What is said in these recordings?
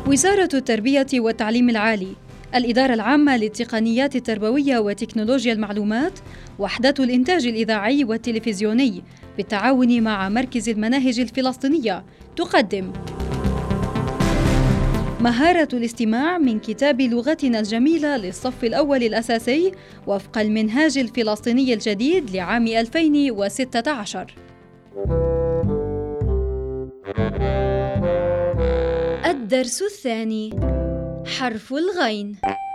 وزارة التربية والتعليم العالي، الإدارة العامة للتقنيات التربوية وتكنولوجيا المعلومات، وحدة الإنتاج الإذاعي والتلفزيوني بالتعاون مع مركز المناهج الفلسطينية تقدم مهارة الاستماع من كتاب لغتنا الجميلة للصف الأول الأساسي وفق المنهاج الفلسطيني الجديد لعام 2016. الدرس الثاني: حرف الغين.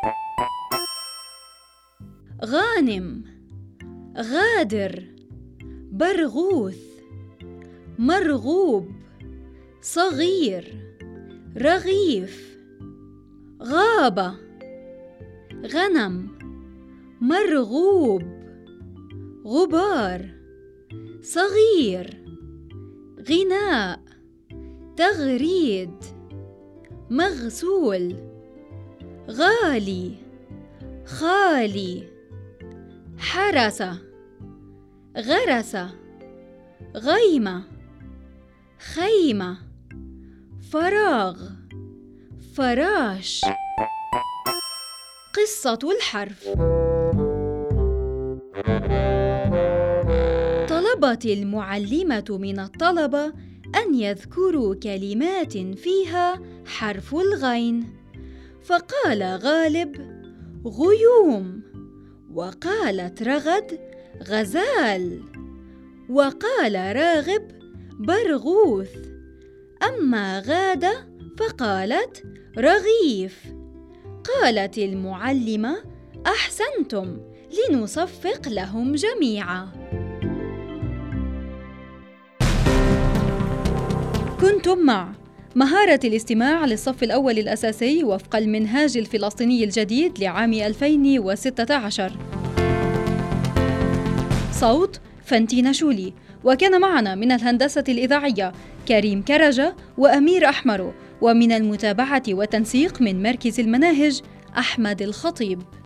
غانم، غادر، برغوث، مرغوب، صغير، رغيف، غابة، غنم، مرغوب، غبار، صغير، غناء، تغريد، مغسول، غالي، خالي، حرس، غرس، غيمة، خيمة، فراغ، فراش. قصة الحرف. طلبت المعلمة من الطلبة أن يذكروا كلمات فيها حرف الغين، فقال غالب: غيوم، وقالت رغد: غزال، وقال راغب: برغوث، أما غادة فقالت: رغيف. قالت المعلمة: أحسنتم، لنصفق لهم جميعا. كنتم مع مهارة الاستماع للصف الأول الأساسي وفق المنهاج الفلسطيني الجديد لعام 2016. صوت فانتينا شولي، وكان معنا من الهندسة الإذاعية كريم كرجة وأمير أحمر، ومن المتابعة والتنسيق من مركز المناهج أحمد الخطيب.